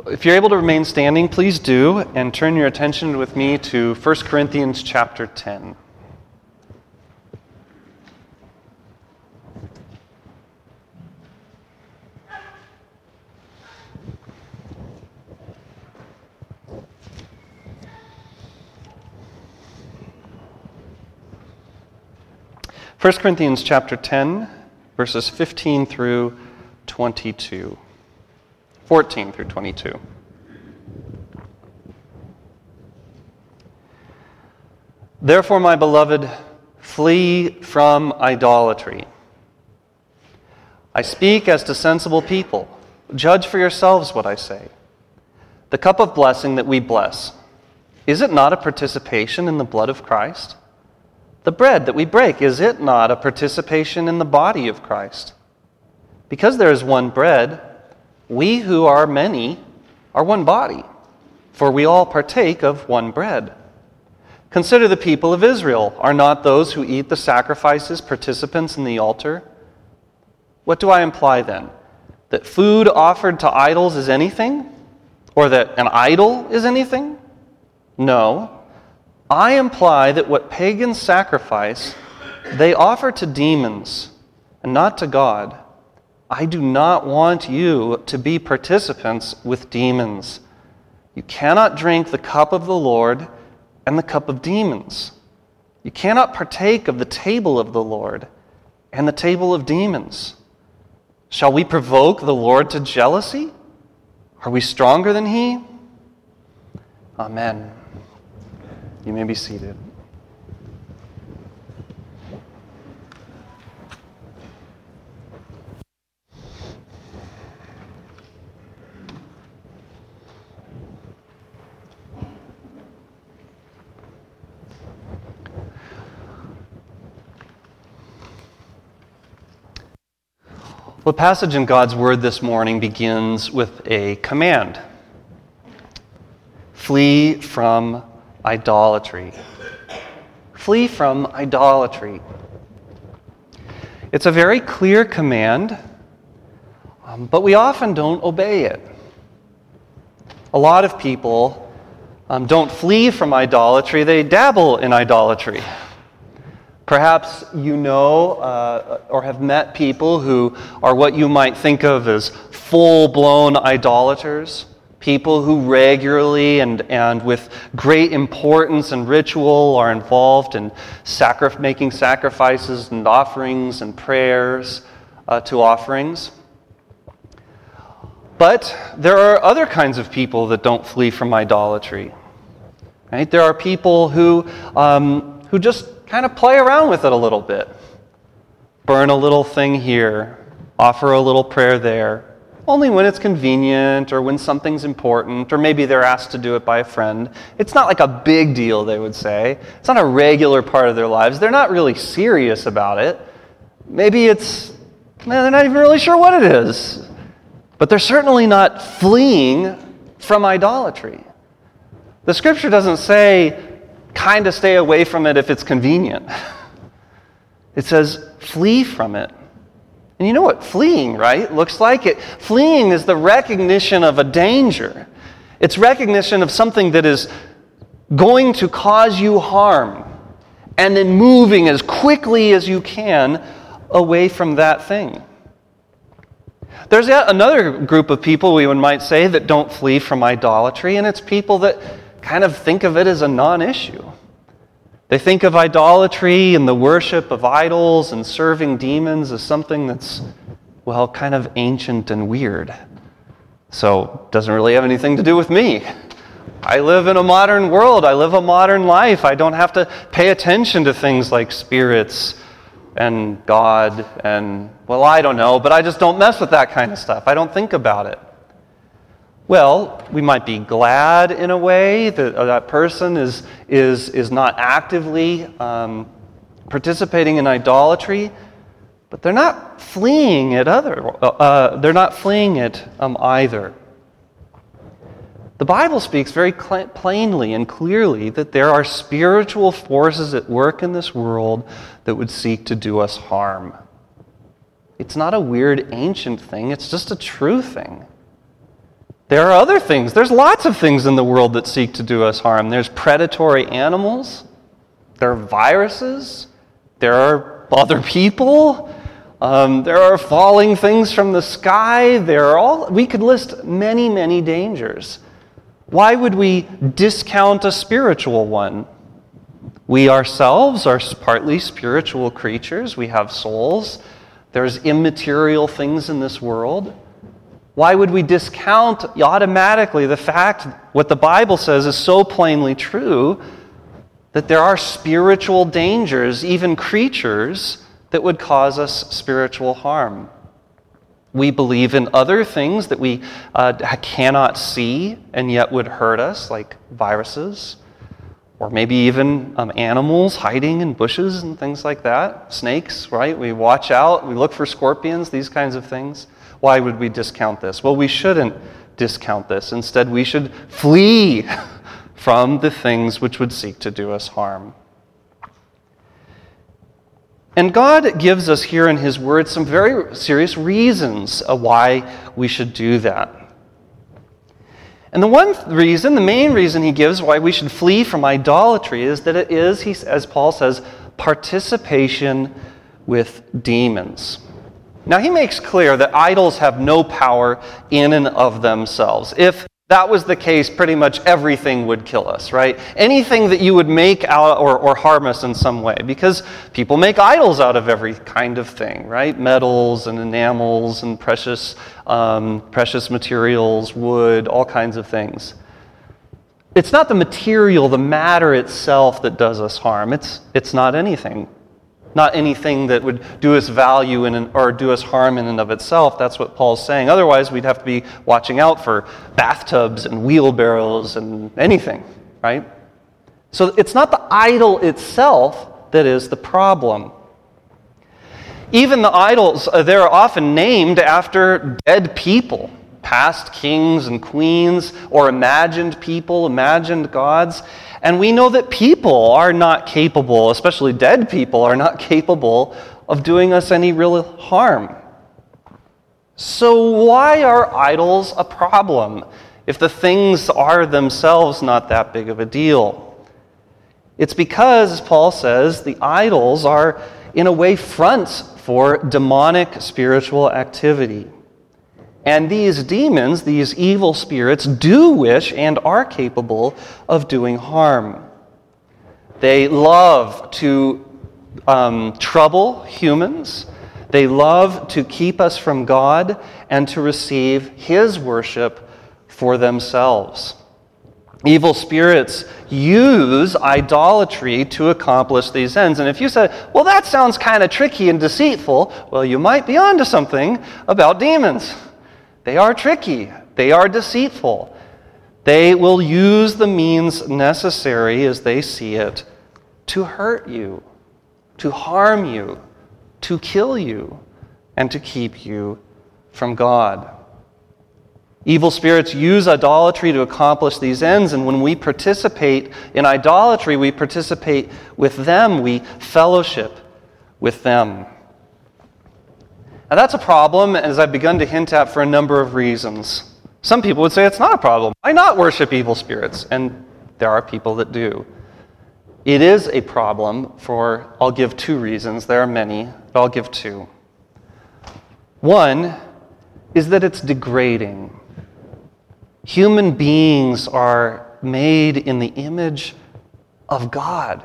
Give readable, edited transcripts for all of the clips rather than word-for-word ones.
if you're able to remain standing, please do, and turn your attention with me to 1 Corinthians chapter 10. First Corinthians chapter 10, verses 15 through 22. 14 through 22. Therefore, my beloved, flee from idolatry. I speak as to sensible people. Judge for yourselves what I say. The cup of blessing that we bless, is it not a participation in the blood of Christ? The bread that we break, is it not a participation in the body of Christ? Because there is one bread, we who are many are one body, for we all partake of one bread. Consider the people of Israel. Are not those who eat the sacrifices participants in the altar? What do I imply then? That food offered to idols is anything? Or that an idol is anything? No. I imply that what pagans sacrifice, they offer to demons and not to God. I do not want you to be participants with demons. You cannot drink the cup of the Lord and the cup of demons. You cannot partake of the table of the Lord and the table of demons. Shall we provoke the Lord to jealousy? Are we stronger than He? Amen. You may be seated. The passage in God's Word this morning begins with a command. Flee from idolatry. Flee from idolatry. It's a very clear command, but we often don't obey it. A lot of people don't flee from idolatry, they dabble in idolatry. Perhaps you know or have met people who are what you might think of as full-blown idolaters, people who regularly and with great importance and ritual are involved in making sacrifices and offerings and prayers to offerings. But there are other kinds of people that don't flee from idolatry. Right? There are people who just kind of play around with it a little bit. Burn a little thing here, offer a little prayer there, only when it's convenient or when something's important, or maybe they're asked to do it by a friend. It's not like a big deal, they would say. It's not a regular part of their lives. They're not really serious about it. Maybe they're not even really sure what it is. But they're certainly not fleeing from idolatry. The Scripture doesn't say, kind of stay away from it if it's convenient. It says, flee from it. And you know what fleeing, right, looks like? Fleeing is the recognition of a danger. It's recognition of something that is going to cause you harm, and then moving as quickly as you can away from that thing. There's yet another group of people, we might say, that don't flee from idolatry, and it's people that kind of think of it as a non-issue. They think of idolatry and the worship of idols and serving demons as something that's, well, kind of ancient and weird. So it doesn't really have anything to do with me. I live in a modern world. I live a modern life. I don't have to pay attention to things like spirits and God and, well, I don't know, but I just don't mess with that kind of stuff. I don't think about it. Well, we might be glad in a way that that person is not actively participating in idolatry, but they're not fleeing it either. The Bible speaks very plainly and clearly that there are spiritual forces at work in this world that would seek to do us harm. It's not a weird ancient thing, it's just a true thing. There are other things. There's lots of things in the world that seek to do us harm. There's predatory animals. There are viruses. There are other people. There are falling things from the sky. We could list many, many dangers. Why would we discount a spiritual one? We ourselves are partly spiritual creatures. We have souls. There's immaterial things in this world. Why would we discount automatically the fact what the Bible says is so plainly true, that there are spiritual dangers, even creatures, that would cause us spiritual harm? We believe in other things that we cannot see and yet would hurt us, like viruses, or maybe even animals hiding in bushes and things like that. Snakes, right? We watch out, we look for scorpions, these kinds of things. Why would we discount this? Well, we shouldn't discount this. Instead, we should flee from the things which would seek to do us harm. And God gives us here in His Word some very serious reasons why we should do that. And the main reason He gives why we should flee from idolatry is that it is, as Paul says, participation with demons. Now, he makes clear that idols have no power in and of themselves. If that was the case, pretty much everything would kill us, right? Anything that you would make out or harm us in some way, because people make idols out of every kind of thing, right? Metals and enamels and precious materials, wood, all kinds of things. It's not the material, the matter itself that does us harm. It's not anything. Not anything that would do us value or do us harm in and of itself. That's what Paul's saying. Otherwise, we'd have to be watching out for bathtubs and wheelbarrows and anything, right? So it's not the idol itself that is the problem. Even the idols, they're often named after dead people, past kings and queens, or imagined people, imagined gods. And we know that people are not capable, especially dead people, are not capable of doing us any real harm. So why are idols a problem if the things are themselves not that big of a deal? It's because, as Paul says, the idols are, in a way, fronts for demonic spiritual activity. And these demons, these evil spirits, do wish and are capable of doing harm. They love to trouble humans. They love to keep us from God and to receive His worship for themselves. Evil spirits use idolatry to accomplish these ends. And if you said, well, that sounds kind of tricky and deceitful, well, you might be onto something about demons. They are tricky. They are deceitful. They will use the means necessary as they see it to hurt you, to harm you, to kill you, and to keep you from God. Evil spirits use idolatry to accomplish these ends, and when we participate in idolatry, we participate with them, we fellowship with them. Now that's a problem, as I've begun to hint at, for a number of reasons. Some people would say it's not a problem. Why not worship evil spirits? And there are people that do. It is a problem I'll give two reasons. There are many, but I'll give two. One is that it's degrading. Human beings are made in the image of God,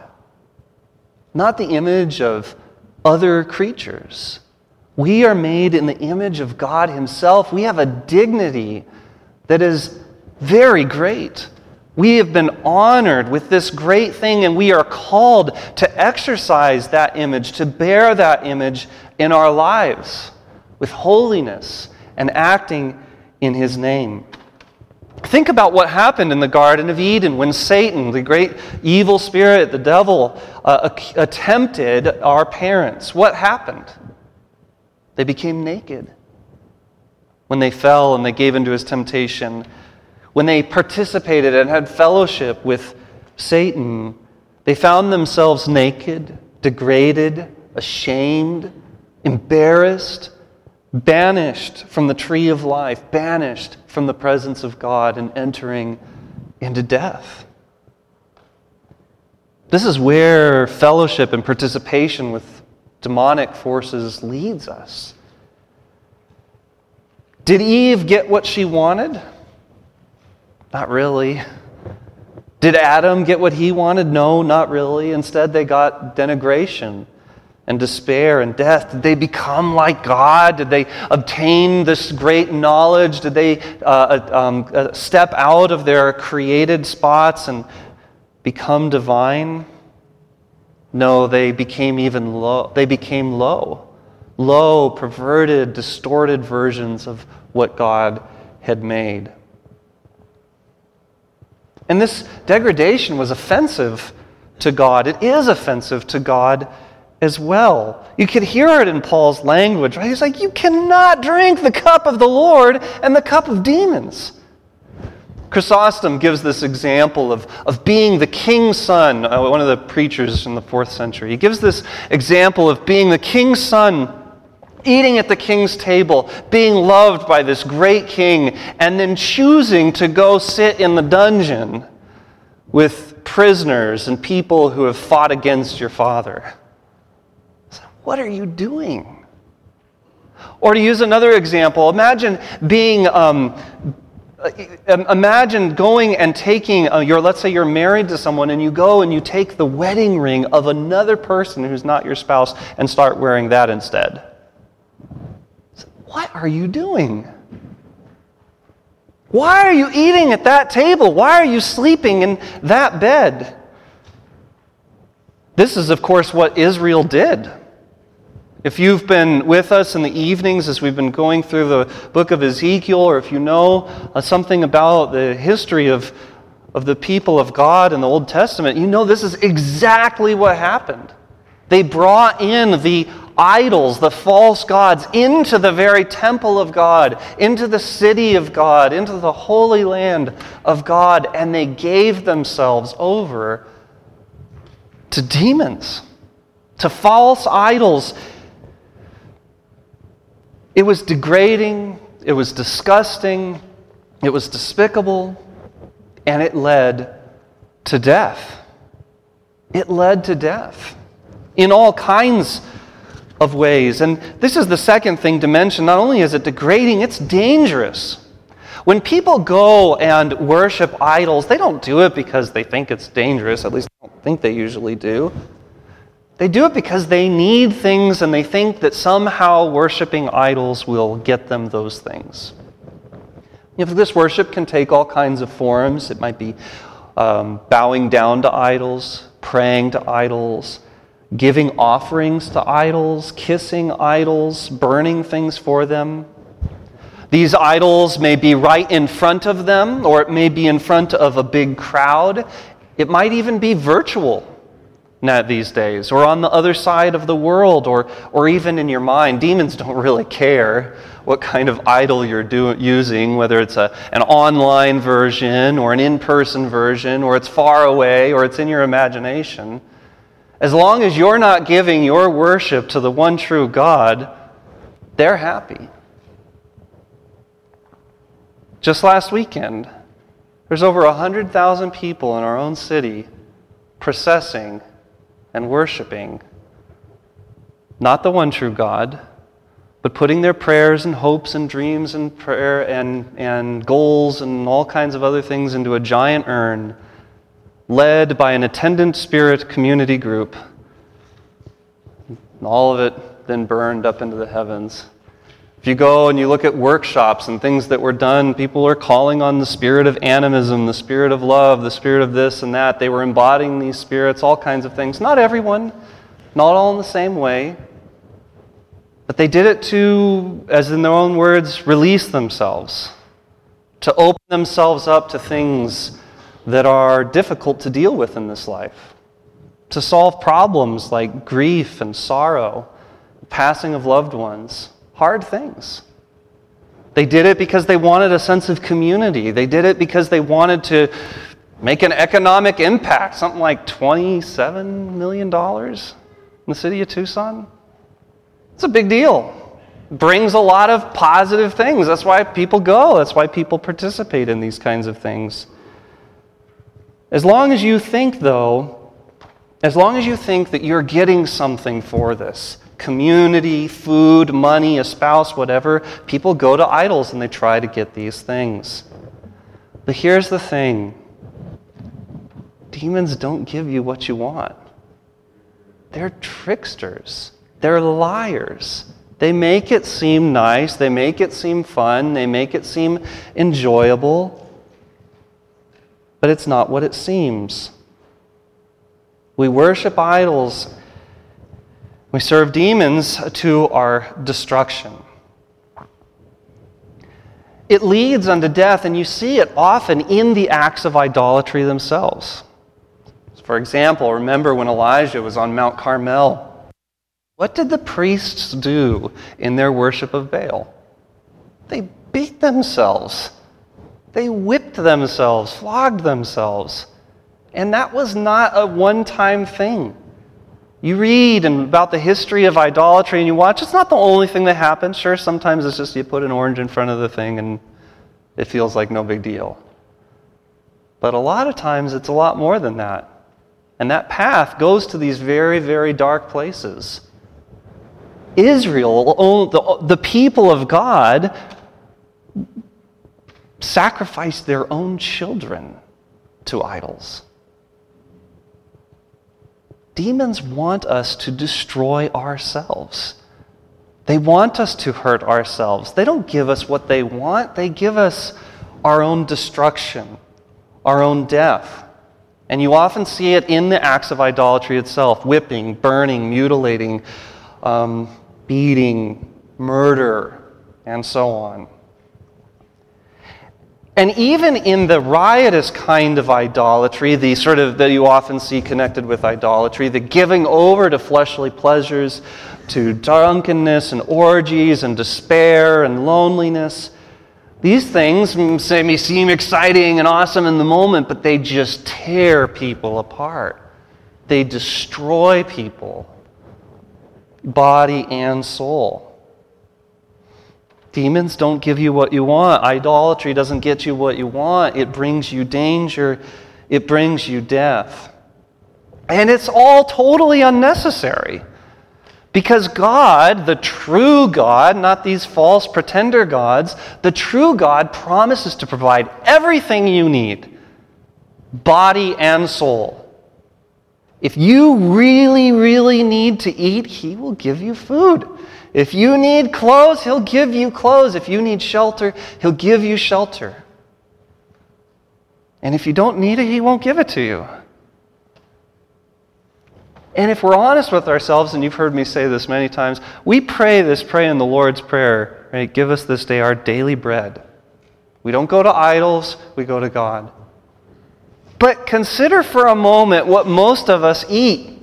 not the image of other creatures. We are made in the image of God Himself. We have a dignity that is very great. We have been honored with this great thing, and we are called to exercise that image, to bear that image in our lives with holiness and acting in His name. Think about what happened in the Garden of Eden when Satan, the great evil spirit, the devil, attempted our parents. What happened? They became naked when they fell and they gave into his temptation. When they participated and had fellowship with Satan, they found themselves naked, degraded, ashamed, embarrassed, banished from the tree of life, banished from the presence of God and entering into death. This is where fellowship and participation with demonic forces leads us. Did Eve get what she wanted? Not really. Did Adam get what he wanted? No, not really. Instead, they got denigration and despair and death. Did they become like God? Did they obtain this great knowledge? Did they step out of their created spots and become divine? No, they became even low. They became low, perverted, distorted versions of what God had made. And this degradation was offensive to God. It is offensive to God as well. You could hear it in Paul's language, right? He's like, you cannot drink the cup of the Lord and the cup of demons. Chrysostom gives this example of being the king's son, one of the preachers in the 4th century. He gives this example of being the king's son, eating at the king's table, being loved by this great king, and then choosing to go sit in the dungeon with prisoners and people who have fought against your father. So what are you doing? Or to use another example, imagine being... Imagine going and taking, let's say you're married to someone and you go and you take the wedding ring of another person who's not your spouse and start wearing that instead. What are you doing? Why are you eating at that table? Why are you sleeping in that bed? This is, of course, what Israel did. If you've been with us in the evenings as we've been going through the book of Ezekiel, or if you know something about the history of the people of God in the Old Testament, you know this is exactly what happened. They brought in the idols, the false gods, into the very temple of God, into the city of God, into the holy land of God, and they gave themselves over to demons, to false idols. It was degrading, it was disgusting, it was despicable, and it led to death. It led to death in all kinds of ways. And this is the second thing to mention. Not only is it degrading, it's dangerous. When people go and worship idols, they don't do it because they think it's dangerous. At least I don't think they usually do. They do it because they need things and they think that somehow worshiping idols will get them those things. This worship can take all kinds of forms. It might be bowing down to idols, praying to idols, giving offerings to idols, kissing idols, burning things for them. These idols may be right in front of them, or it may be in front of a big crowd. It might even be virtual these days, or on the other side of the world, or even in your mind. Demons don't really care what kind of idol you're using, whether it's an online version or an in-person version, or it's far away, or it's in your imagination. As long as you're not giving your worship to the one true God, they're happy. Just last weekend, there's over 100,000 people in our own city processing and worshiping not the one true God, but putting their prayers and hopes and dreams and prayer and goals and all kinds of other things into a giant urn, led by an attendant spirit community group. And all of it then burned up into the heavens. If you go and you look at workshops and things that were done, people are calling on the spirit of animism, the spirit of love, the spirit of this and that. They were embodying these spirits, all kinds of things. Not everyone, not all in the same way. But they did it to, as in their own words, release themselves, to open themselves up to things that are difficult to deal with in this life, to solve problems like grief and sorrow, passing of loved ones. Hard things. They did it because they wanted a sense of community. They did it because they wanted to make an economic impact, something like $27 million in the city of Tucson. It's a big deal. brings a lot of positive things. That's why people go. That's why people participate in these kinds of things. As long as you think, though, that you're getting something for this, community, food, money, a spouse, whatever, people go to idols and they try to get these things. But here's the thing. Demons don't give you what you want. They're tricksters. They're liars. They make it seem nice. They make it seem fun. They make it seem enjoyable. But it's not what it seems. We worship idols. We serve demons to our destruction. It leads unto death, and you see it often in the acts of idolatry themselves. For example, remember when Elijah was on Mount Carmel? What did the priests do in their worship of Baal? They beat themselves. They whipped themselves, flogged themselves. And that was not a one-time thing. You read about the history of idolatry and you watch, it's not the only thing that happens. Sure, sometimes it's just you put an orange in front of the thing and it feels like no big deal. But a lot of times it's a lot more than that. And that path goes to these very, very dark places. Israel, the people of God, sacrificed their own children to idols. Demons want us to destroy ourselves. They want us to hurt ourselves. They don't give us what they want. They give us our own destruction, our own death. And you often see it in the acts of idolatry itself: whipping, burning, mutilating, beating, murder, and so on. And even in the riotous kind of idolatry, the sort of that you often see connected with idolatry, the giving over to fleshly pleasures, to drunkenness and orgies and despair and loneliness, these things may seem exciting and awesome in the moment, but they just tear people apart. They destroy people, body and soul. Demons don't give you what you want. Idolatry doesn't get you what you want. It brings you danger. It brings you death. And it's all totally unnecessary. Because God, the true God, not these false pretender gods, the true God promises to provide everything you need, body and soul. If you really, really need to eat, He will give you food. If you need clothes, He'll give you clothes. If you need shelter, He'll give you shelter. And if you don't need it, He won't give it to you. And if we're honest with ourselves, and you've heard me say this many times, we pray in the Lord's Prayer, right? Give us this day our daily bread. We don't go to idols, we go to God. But consider for a moment what most of us eat.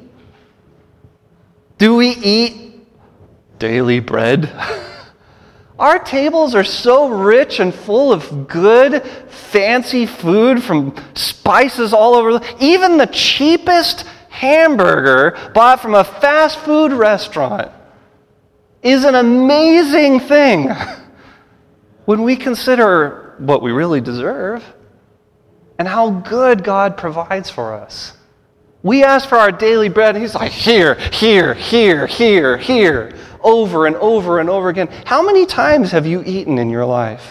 Do we eat daily bread? Our tables are so rich and full of good, fancy food from spices all over. Even the cheapest hamburger bought from a fast food restaurant is an amazing thing when we consider what we really deserve and how good God provides for us. We ask for our daily bread, and He's like, here, here, here, here, here, over and over and over again. How many times have you eaten in your life?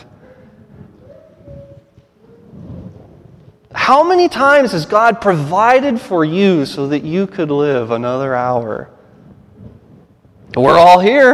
How many times has God provided for you so that you could live another hour? We're all here.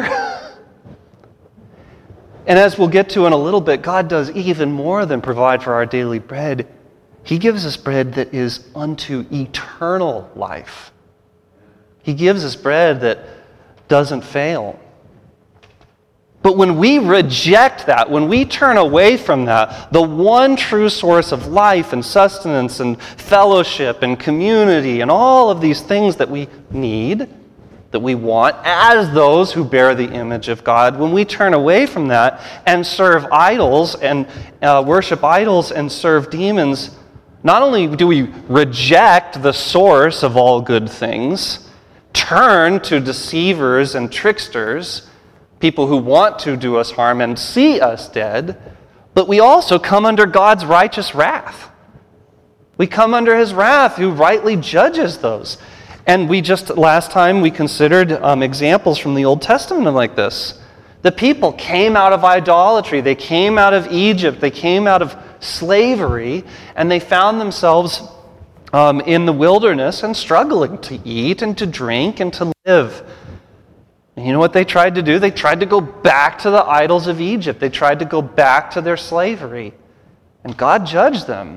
And as we'll get to in a little bit, God does even more than provide for our daily bread. He gives us bread that is unto eternal life. He gives us bread that doesn't fail. But when we reject that, when we turn away from that, the one true source of life and sustenance and fellowship and community and all of these things that we need, that we want as those who bear the image of God, when we turn away from that and serve idols and worship idols and serve demons, not only do we reject the source of all good things, turn to deceivers and tricksters, people who want to do us harm and see us dead, but we also come under God's righteous wrath. We come under his wrath, who rightly judges those. And last time we considered examples from the Old Testament like this. The people came out of idolatry. They came out of Egypt. They came out of slavery, and they found themselves in the wilderness and struggling to eat and to drink and to live. And you know what they tried to do? They tried to go back to the idols of Egypt. They tried to go back to their slavery. And God judged them.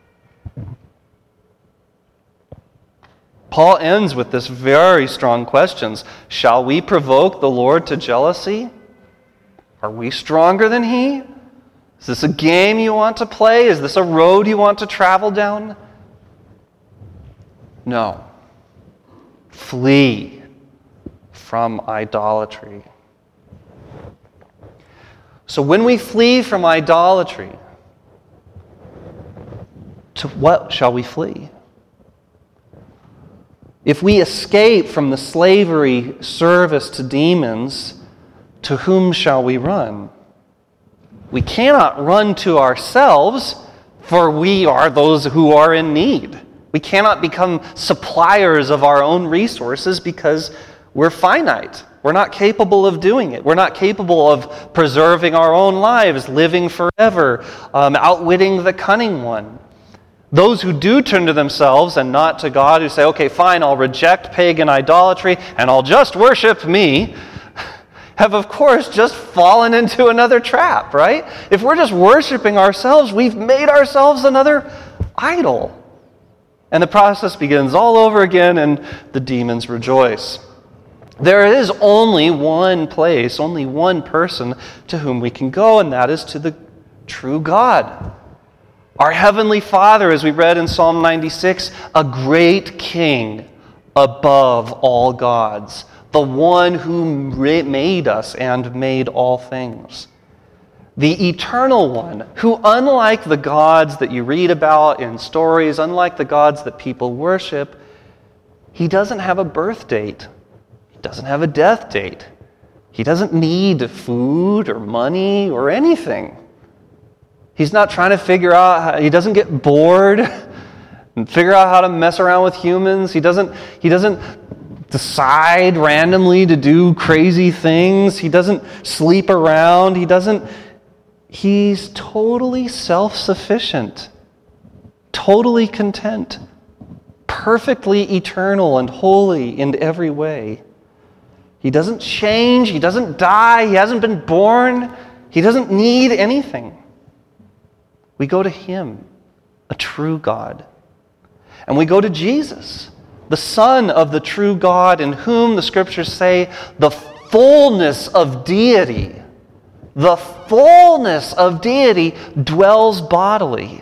Paul ends with this very strong question. Shall we provoke the Lord to jealousy? Are we stronger than he? Is this a game you want to play? Is this a road you want to travel down? No. Flee from idolatry. So when we flee from idolatry, to what shall we flee? If we escape from the slavery service to demons, to whom shall we run? We cannot run to ourselves, for we are those who are in need. We cannot become suppliers of our own resources because we're finite. We're not capable of doing it. We're not capable of preserving our own lives, living forever, outwitting the cunning one. Those who do turn to themselves and not to God, who say, okay, fine, I'll reject pagan idolatry and I'll just worship me, have of course just fallen into another trap, right? If we're just worshiping ourselves, we've made ourselves another idol. And the process begins all over again, and the demons rejoice. There is only one place, only one person to whom we can go, and that is to the true God. Our Heavenly Father, as we read in Psalm 96, a great King above all gods, the one who made us and made all things. The eternal one, who unlike the gods that you read about in stories, unlike the gods that people worship, he doesn't have a birth date. He doesn't have a death date. He doesn't need food or money or anything. He's not trying to figure out, he doesn't get bored and figure out how to mess around with humans. He doesn't decide randomly to do crazy things. He doesn't sleep around. He's totally self-sufficient, totally content, perfectly eternal and holy in every way. He doesn't change. He doesn't die. He hasn't been born. He doesn't need anything. We go to him, a true God. And we go to Jesus, the Son of the true God, in whom the Scriptures say the fullness of deity, dwells bodily.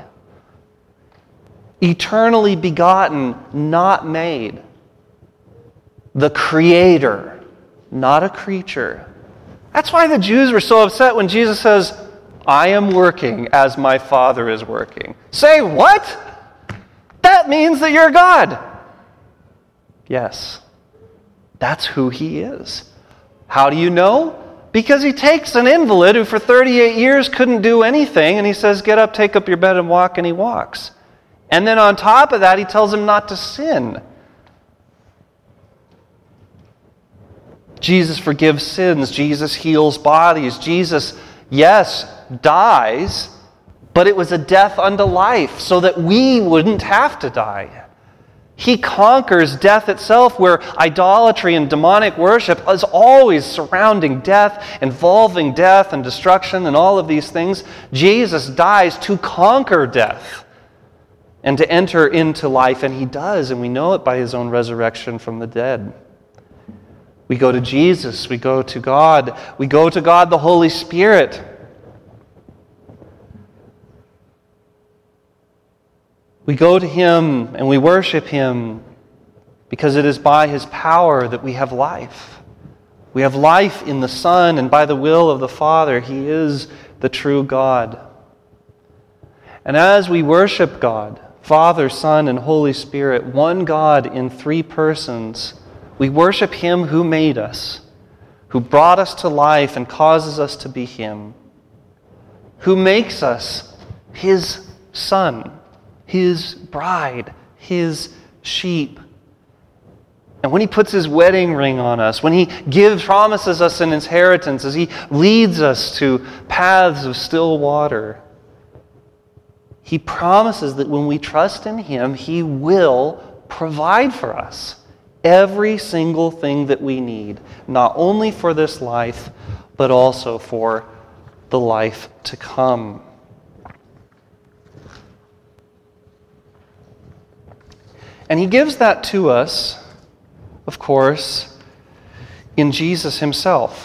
Eternally begotten, not made. The Creator, not a creature. That's why the Jews were so upset when Jesus says, I am working as my Father is working. Say what? That means that you're God. Yes, that's who he is. How do you know? Because he takes an invalid who for 38 years couldn't do anything, and he says, get up, take up your bed, and walk, and he walks. And then on top of that, he tells him not to sin. Jesus forgives sins. Jesus heals bodies. Jesus, yes, dies, but it was a death unto life so that we wouldn't have to die. He conquers death itself, where idolatry and demonic worship is always surrounding death, involving death and destruction and all of these things. Jesus dies to conquer death and to enter into life, and he does, and we know it by his own resurrection from the dead. We go to Jesus, we go to God the Holy Spirit. We go to him and we worship him because it is by his power that we have life. We have life in the Son, and by the will of the Father, he is the true God. And as we worship God, Father, Son, and Holy Spirit, one God in three persons, we worship him who made us, who brought us to life and causes us to be Him, who makes us His son, His bride, His sheep. And when He puts His wedding ring on us, when He promises us an inheritance, as He leads us to paths of still water, He promises that when we trust in Him, He will provide for us every single thing that we need, not only for this life, but also for the life to come. And He gives that to us, of course, in Jesus Himself.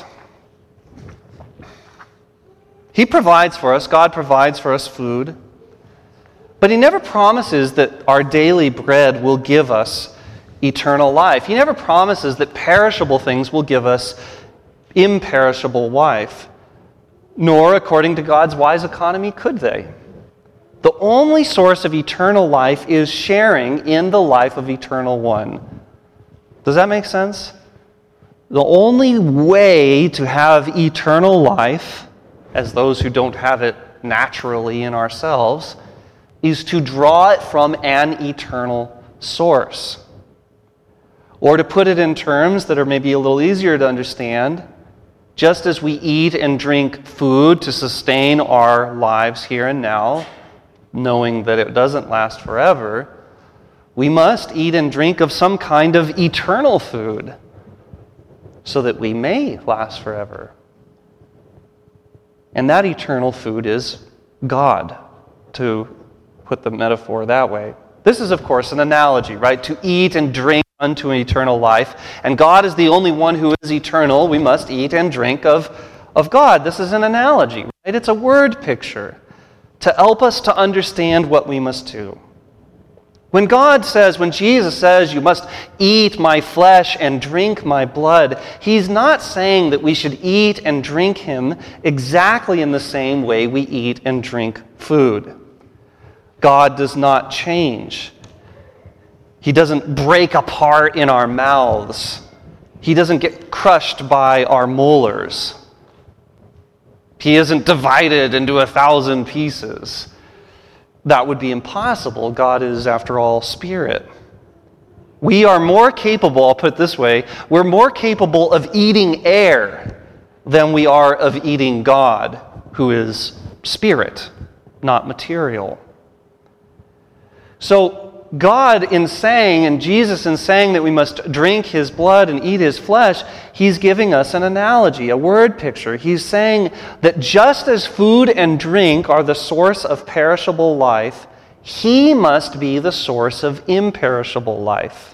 He provides for us, God provides for us food, but He never promises that our daily bread will give us eternal life. He never promises that perishable things will give us imperishable life, nor, according to God's wise economy, could they. The only source of eternal life is sharing in the life of Eternal One. Does that make sense? The only way to have eternal life, as those who don't have it naturally in ourselves, is to draw it from an eternal source. Or to put it in terms that are maybe a little easier to understand, just as we eat and drink food to sustain our lives here and now, knowing that it doesn't last forever, we must eat and drink of some kind of eternal food so that we may last forever. And that eternal food is God, to put the metaphor that way. This is, of course, an analogy, right? To eat and drink unto an eternal life. And God is the only one who is eternal. We must eat and drink of God. This is an analogy, right? It's a word picture to help us to understand what we must do. When Jesus says, you must eat my flesh and drink my blood, He's not saying that we should eat and drink Him exactly in the same way we eat and drink food. God does not change. He doesn't break apart in our mouths. He doesn't get crushed by our molars. He isn't divided into 1,000 pieces. That would be impossible. God is, after all, spirit. We are more capable, I'll put it this way, we're more capable of eating air than we are of eating God, who is spirit, not material. So God in saying, and Jesus in saying that we must drink His blood and eat His flesh, He's giving us an analogy, a word picture. He's saying that just as food and drink are the source of perishable life, He must be the source of imperishable life.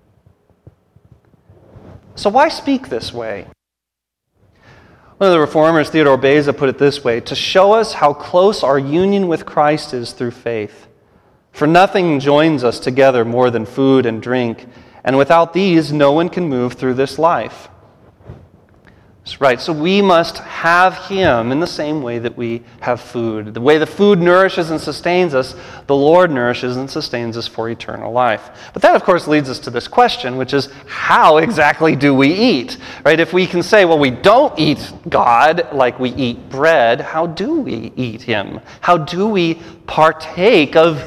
So why speak this way? One of the reformers, Theodore Beza, put it this way: to show us how close our union with Christ is through faith. For nothing joins us together more than food and drink, and without these no one can move through this life. That's right, so we must have Him in the same way that we have food. The way the food nourishes and sustains us, the Lord nourishes and sustains us for eternal life. But that, of course, leads us to this question, which is, how exactly do we eat? Right? If we can say, well, we don't eat God like we eat bread, how do we eat Him? How do we partake of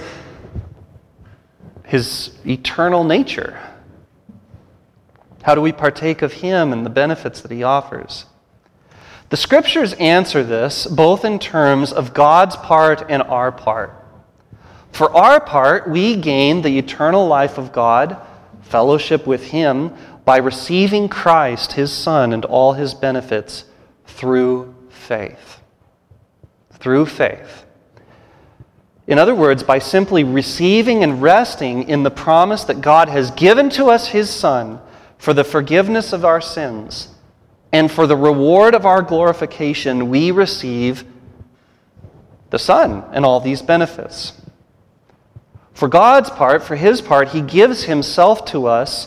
His eternal nature? How do we partake of Him and the benefits that He offers? The Scriptures answer this both in terms of God's part and our part. For our part, we gain the eternal life of God, fellowship with Him, by receiving Christ, His Son, and all His benefits through faith. Through faith. In other words, by simply receiving and resting in the promise that God has given to us His Son for the forgiveness of our sins and for the reward of our glorification, we receive the Son and all these benefits. For God's part, for His part, He gives Himself to us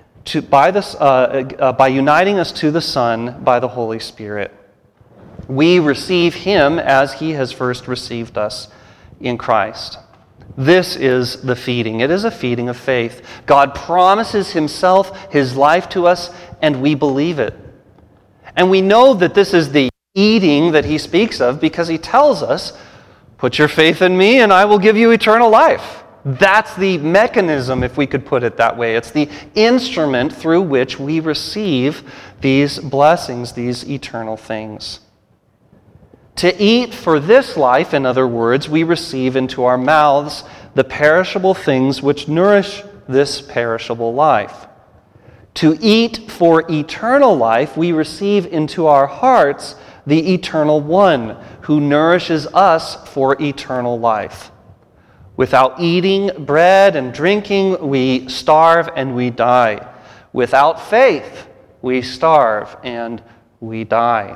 by uniting us to the Son by the Holy Spirit. We receive Him as He has first received us in Christ. This is the feeding. It is a feeding of faith. God promises Himself, His life to us, and we believe it. And we know that this is the eating that he speaks of because he tells us, put your faith in me and I will give you eternal life. That's the mechanism, if we could put it that way. It's the instrument through which we receive these blessings, these eternal things. To eat for this life, in other words, we receive into our mouths the perishable things which nourish this perishable life. To eat for eternal life, we receive into our hearts the Eternal One, who nourishes us for eternal life. Without eating bread and drinking, we starve and we die. Without faith, we starve and we die.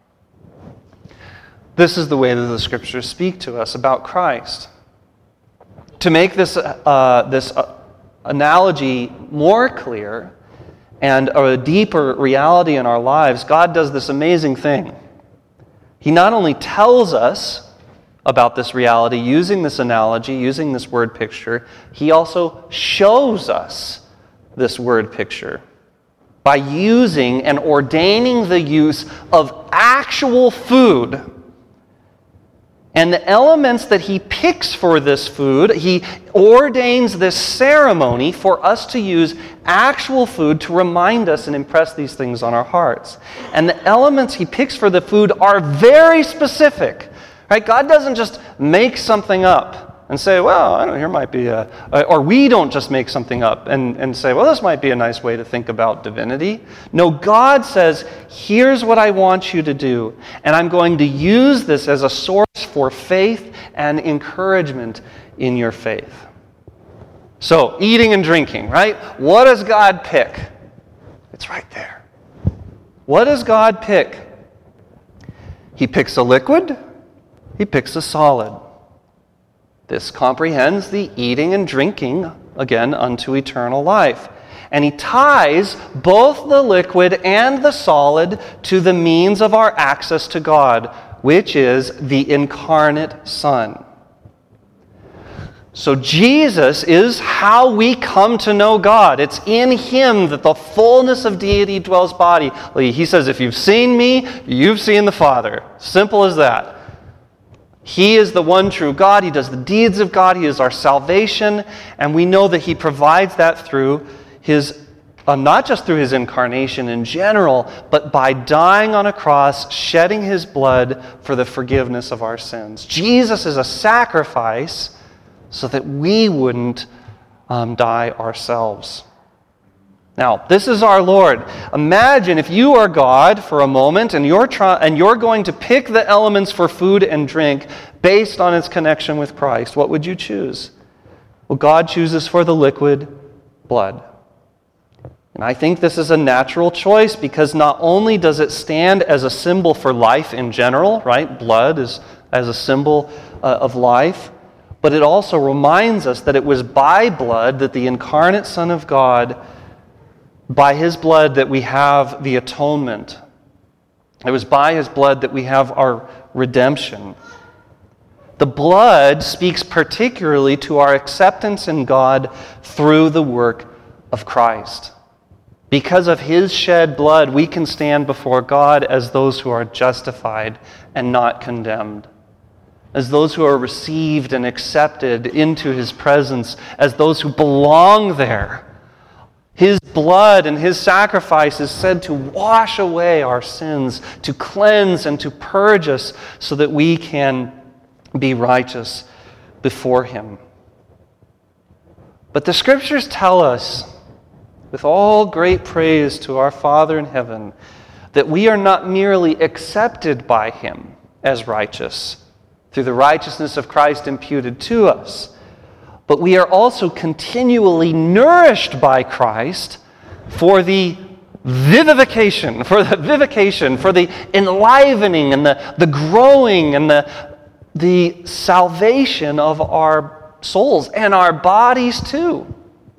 This is the way that the Scriptures speak to us about Christ. To make this analogy more clear and a deeper reality in our lives, God does this amazing thing. He not only tells us about this reality using this analogy, using this word picture, he also shows us this word picture by using and ordaining the use of actual food. And the elements that he picks for this food, he ordains this ceremony for us to use actual food to remind us and impress these things on our hearts. And the elements he picks for the food are very specific. Right? God doesn't just make something up and say, well, I don't know, here might be or we don't just make something up and say, well, this might be a nice way to think about divinity. No, God says, here's what I want you to do, and I'm going to use this as a source for faith and encouragement in your faith. So, eating and drinking, right? What does God pick? It's right there. What does God pick? He picks a liquid. He picks a solid. This comprehends the eating and drinking, again, unto eternal life. And he ties both the liquid and the solid to the means of our access to God, which is the incarnate Son. So Jesus is how we come to know God. It's in him that the fullness of deity dwells bodily. He says, if you've seen me, you've seen the Father. Simple as that. He is the one true God. He does the deeds of God. He is our salvation. And we know that he provides that through his, not just through his incarnation in general, but by dying on a cross, shedding his blood for the forgiveness of our sins. Jesus is a sacrifice so that we wouldn't die ourselves. Now, this is our Lord. Imagine if you are God for a moment and you're going to pick the elements for food and drink based on its connection with Christ. What would you choose? Well, God chooses for the liquid blood. And I think this is a natural choice because not only does it stand as a symbol for life in general, right? Blood is as a symbol of life, but it also reminds us that it was by blood that the incarnate Son of God, by his blood that we have the atonement. It was by his blood that we have our redemption. The blood speaks particularly to our acceptance in God through the work of Christ. Because of his shed blood, we can stand before God as those who are justified and not condemned, as those who are received and accepted into his presence, as those who belong there. His blood and his sacrifice is said to wash away our sins, to cleanse and to purge us so that we can be righteous before him. But the Scriptures tell us, with all great praise to our Father in heaven, that we are not merely accepted by him as righteous through the righteousness of Christ imputed to us, but we are also continually nourished by Christ for the vivification, for the enlivening and the growing and the salvation of our souls and our bodies too.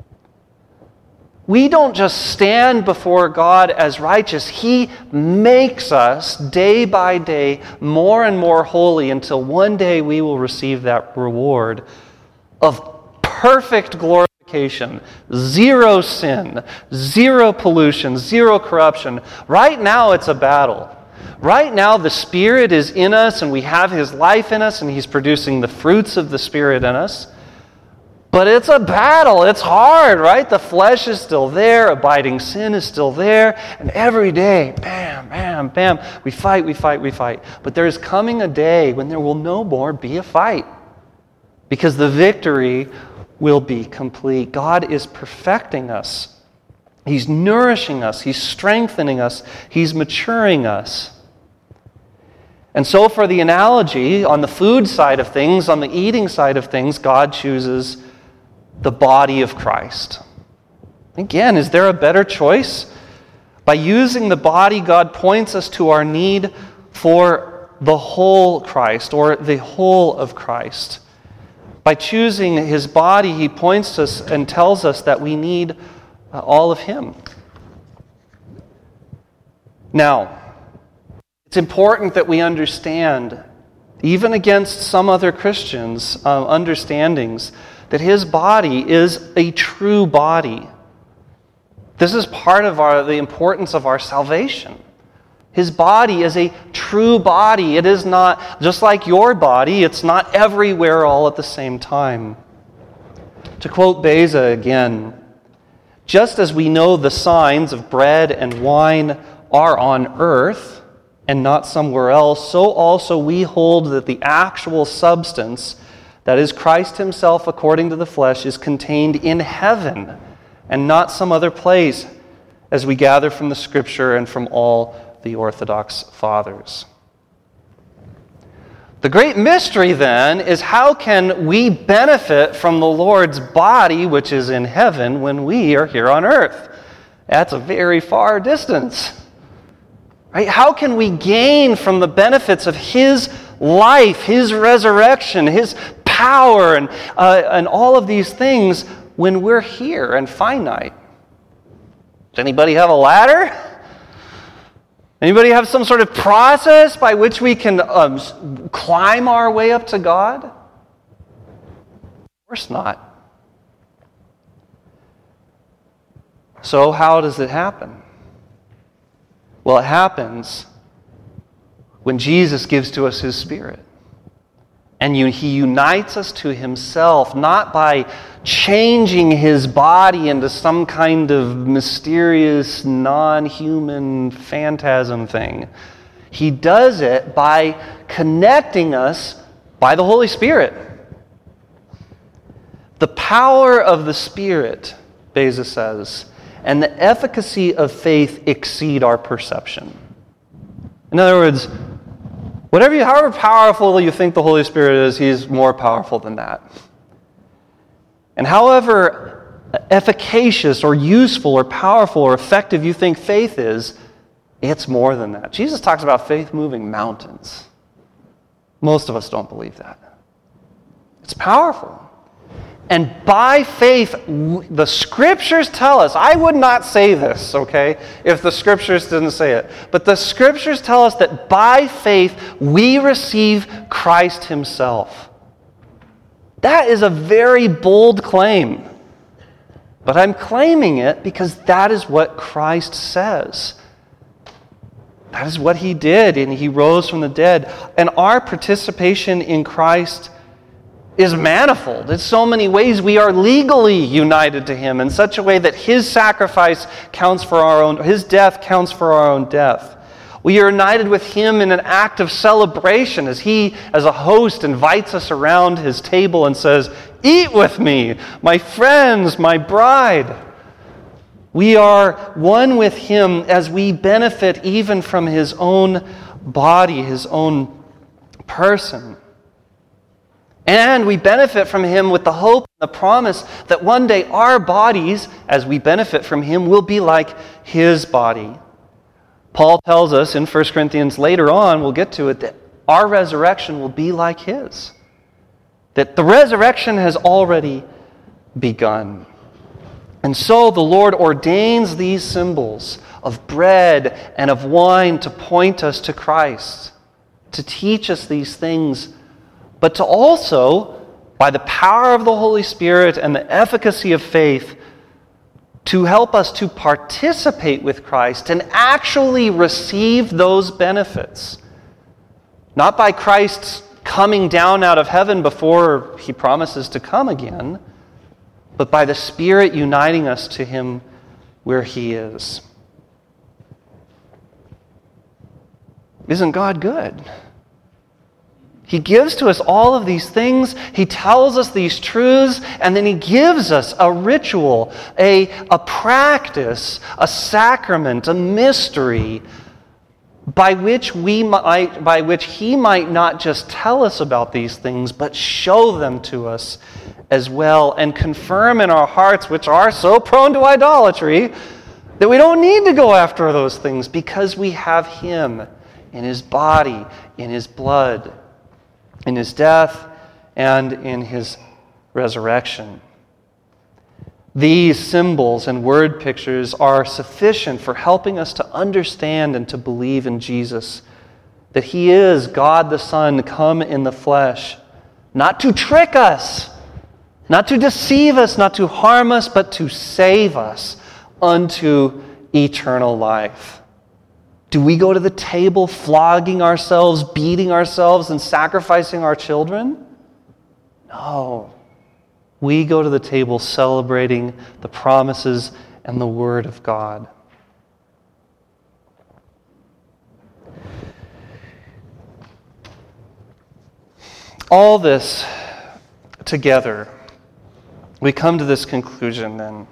We don't just stand before God as righteous. He makes us day by day more and more holy until one day we will receive that reward of perfect glorification purification, zero sin, zero pollution, zero corruption. Right now it's a battle. Right now the Spirit is in us and we have His life in us and He's producing the fruits of the Spirit in us. But it's a battle. It's hard, right? The flesh is still there. Abiding sin is still there. And every day, bam, bam, bam, we fight. But there is coming a day when there will no more be a fight, because the victory will be complete. God is perfecting us. He's nourishing us. He's strengthening us. He's maturing us. And so for the analogy, on the food side of things, on the eating side of things, God chooses the body of Christ. Again, is there a better choice? By using the body, God points us to our need for the whole Christ, or the whole of Christ. By choosing His body, He points us and tells us that we need all of Him. Now, it's important that we understand, even against some other Christians' understandings, that His body is a true body. This is part of the importance of our salvation. His body is a true body. It is not, just like your body, it's not everywhere all at the same time. To quote Beza again, just as we know the signs of bread and wine are on earth and not somewhere else, so also we hold that the actual substance, that is Christ Himself according to the flesh, is contained in heaven and not some other place, as we gather from the Scripture and from all the Orthodox Fathers. The great mystery then is, how can we benefit from the Lord's body which is in heaven when we are here on earth? That's a very far distance. Right? How can we gain from the benefits of His life, His resurrection, His power, and all of these things when we're here and finite? Does anybody have a ladder? Anybody have some sort of process by which we can climb our way up to God? Of course not. So how does it happen? Well, it happens when Jesus gives to us His Spirit. And He unites us to Himself, not by changing His body into some kind of mysterious, non-human phantasm thing. He does it by connecting us by the Holy Spirit. The power of the Spirit, Beza says, and the efficacy of faith exceed our perception. In other words, however powerful you think the Holy Spirit is, He's more powerful than that. And however efficacious or useful or powerful or effective you think faith is, it's more than that. Jesus talks about faith moving mountains. Most of us don't believe that. It's powerful. And by faith, the Scriptures tell us, I would not say this, okay, if the Scriptures didn't say it, but the Scriptures tell us that by faith we receive Christ Himself. That is a very bold claim, but I'm claiming it because that is what Christ says. That is what He did, and He rose from the dead. And our participation in Christ is manifold. In so many ways, we are legally united to Him in such a way that His sacrifice counts for our own, His death counts for our own death. We are united with Him in an act of celebration as He, as a host, invites us around His table and says, "Eat with me, my friends, my bride." We are one with Him as we benefit even from His own body, His own person. And we benefit from Him with the hope and the promise that one day our bodies, as we benefit from Him, will be like His body. Paul tells us in 1 Corinthians later on, we'll get to it, that our resurrection will be like His. That the resurrection has already begun. And so the Lord ordains these symbols of bread and of wine to point us to Christ, to teach us these things, but to also by the power of the Holy Spirit and the efficacy of faith, to help us to participate with Christ and actually receive those benefits. Not by Christ's coming down out of heaven before he promises to come again, but by the Spirit uniting us to him where he is. Isn't God good? He gives to us all of these things. He tells us these truths, and then he gives us a ritual, a practice, a sacrament, a mystery by which he might not just tell us about these things, but show them to us as well, and confirm in our hearts, which are so prone to idolatry, that we don't need to go after those things because we have him in his body, in his blood, in his death, and in his resurrection. These symbols and word pictures are sufficient for helping us to understand and to believe in Jesus, that he is God the Son come in the flesh, not to trick us, not to deceive us, not to harm us, but to save us unto eternal life. Do we go to the table flogging ourselves, beating ourselves, and sacrificing our children? No. We go to the table celebrating the promises and the Word of God. All this together, we come to this conclusion then.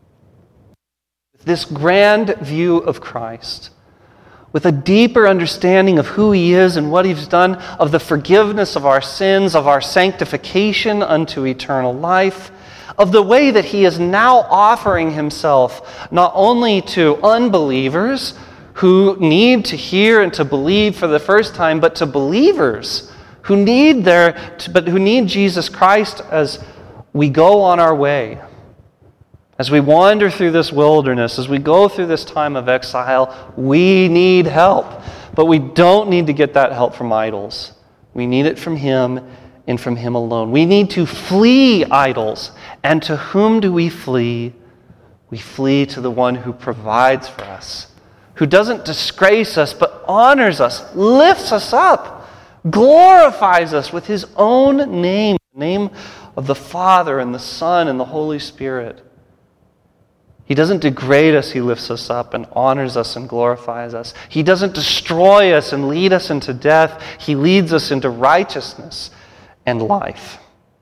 This grand view of Christ, with a deeper understanding of who he is and what he's done, of the forgiveness of our sins, of our sanctification unto eternal life, of the way that he is now offering himself not only to unbelievers who need to hear and to believe for the first time, but to believers who need Jesus Christ as we go on our way. As we wander through this wilderness, as we go through this time of exile, we need help. But we don't need to get that help from idols. We need it from him and from him alone. We need to flee idols. And to whom do we flee? We flee to the one who provides for us, who doesn't disgrace us, but honors us, lifts us up, glorifies us with his own name, the name of the Father and the Son and the Holy Spirit. He doesn't degrade us, he lifts us up and honors us and glorifies us. He doesn't destroy us and lead us into death. He leads us into righteousness and life.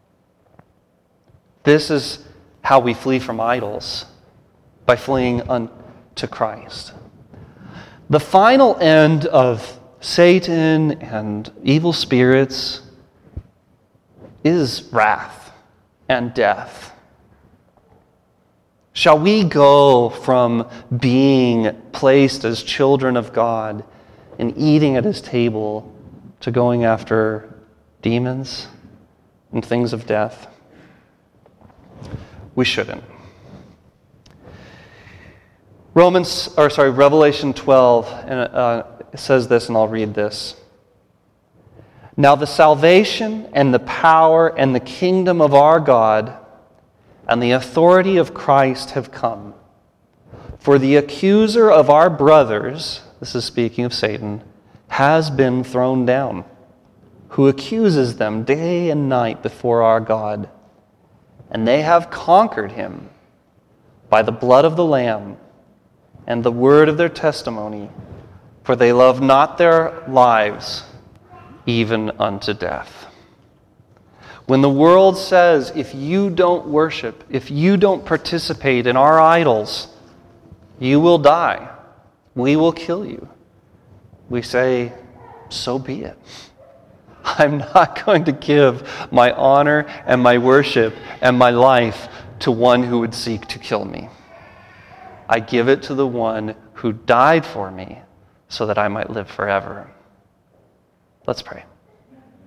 This is how we flee from idols, by fleeing unto Christ. The final end of Satan and evil spirits is wrath and death. Shall we go from being placed as children of God and eating at his table to going after demons and things of death? We shouldn't. Revelation 12 it says this, and I'll read this. Now the salvation and the power and the kingdom of our God and the authority of Christ have come. For the accuser of our brothers, this is speaking of Satan, has been thrown down, who accuses them day and night before our God. And they have conquered him by the blood of the Lamb and the word of their testimony, for they love not their lives even unto death. When the world says, if you don't worship, if you don't participate in our idols, you will die. We will kill you. We say, so be it. I'm not going to give my honor and my worship and my life to one who would seek to kill me. I give it to the one who died for me so that I might live forever. Let's pray.